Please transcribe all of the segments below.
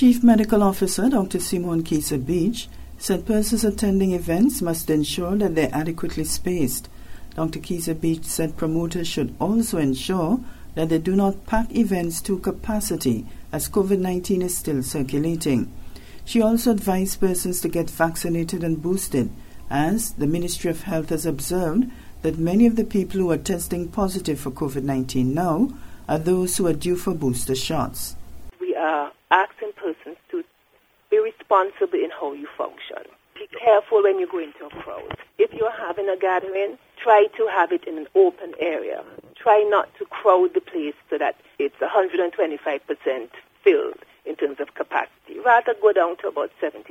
Chief Medical Officer Dr. Simone Kisa Beach said persons attending events must ensure that they are adequately spaced. Dr. Kisa Beach said promoters should also ensure that they do not pack events to capacity as COVID-19 is still circulating. She also advised persons to get vaccinated and boosted, as the Ministry of Health has observed that many of the people who are testing positive for COVID-19 now are those who are due for booster shots. We are asking persons to be responsible in how you function. Be careful when you go into a crowd. If you're having a gathering, try to have it in an open area. Try not to crowd the place so that it's 125% filled in terms of capacity. Rather go down to about 75%.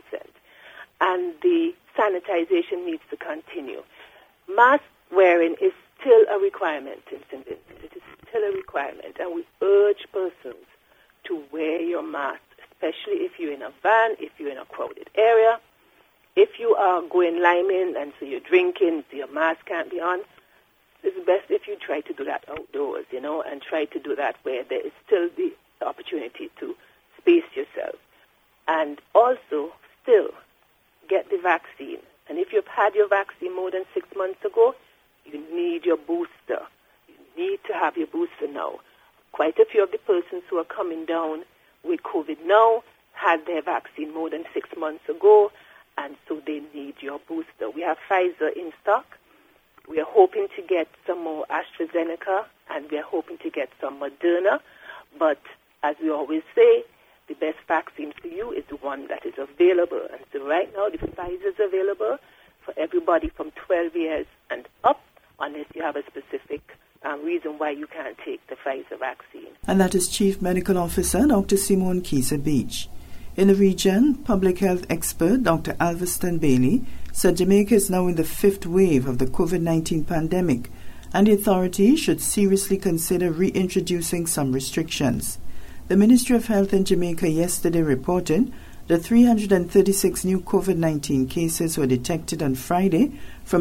And the sanitization needs to continue. Mask wearing is still a requirement in St. Vincent. It is still a requirement, and we urge persons to wear your mask, especially if you're in a van, if you're in a crowded area. If you are going liming and so you're drinking, so your mask can't be on, it's best if you try to do that outdoors, and try to do that where there is still the opportunity to space yourself. And also, still, get the vaccine. And if you've had your vaccine more than 6 months ago, you need your booster. You need to have your booster now. Quite a few of the persons who are coming down with COVID now had their vaccine more than 6 months ago, and so they need your booster. We have Pfizer in stock. We are hoping to get some more AstraZeneca, and we are hoping to get some Moderna. But as we always say, the best vaccine for you is the one that is available. And so right now, the Pfizer is available for everybody from 12 years and up, unless you have a specific reason why you can't take the Pfizer vaccine. And that is Chief Medical Officer Dr. Simone Kisa Beach. In the region, public health expert Dr. Alveston Bailey said Jamaica is now in the 5th wave of the COVID-19 pandemic, and the authorities should seriously consider reintroducing some restrictions. The Ministry of Health in Jamaica yesterday reported that 336 new COVID-19 cases were detected on Friday from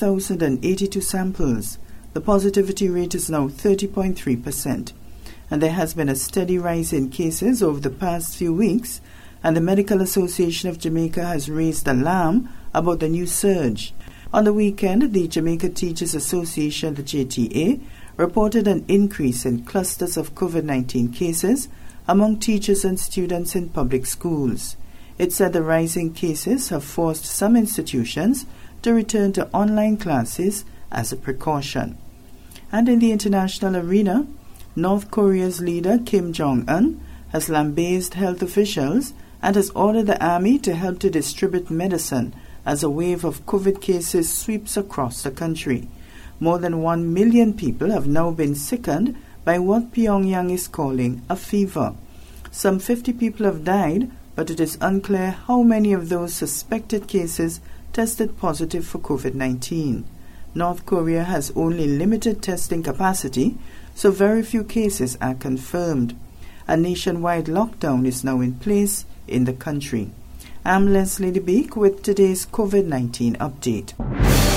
3,082 samples. The positivity rate is now 30.3%. And there has been a steady rise in cases over the past few weeks, and the Medical Association of Jamaica has raised alarm about the new surge. On the weekend, the Jamaica Teachers Association, the JTA, reported an increase in clusters of COVID-19 cases among teachers and students in public schools. It said the rising cases have forced some institutions to return to online classes as a precaution. And in the international arena, North Korea's leader Kim Jong-un has lambasted health officials and has ordered the army to help to distribute medicine as a wave of COVID cases sweeps across the country. More than 1 million people have now been sickened by what Pyongyang is calling a fever. Some 50 people have died, but it is unclear how many of those suspected cases tested positive for COVID-19. North Korea has only limited testing capacity, so very few cases are confirmed. A nationwide lockdown is now in place in the country. I'm Leslie DeBeek with today's COVID-19 update.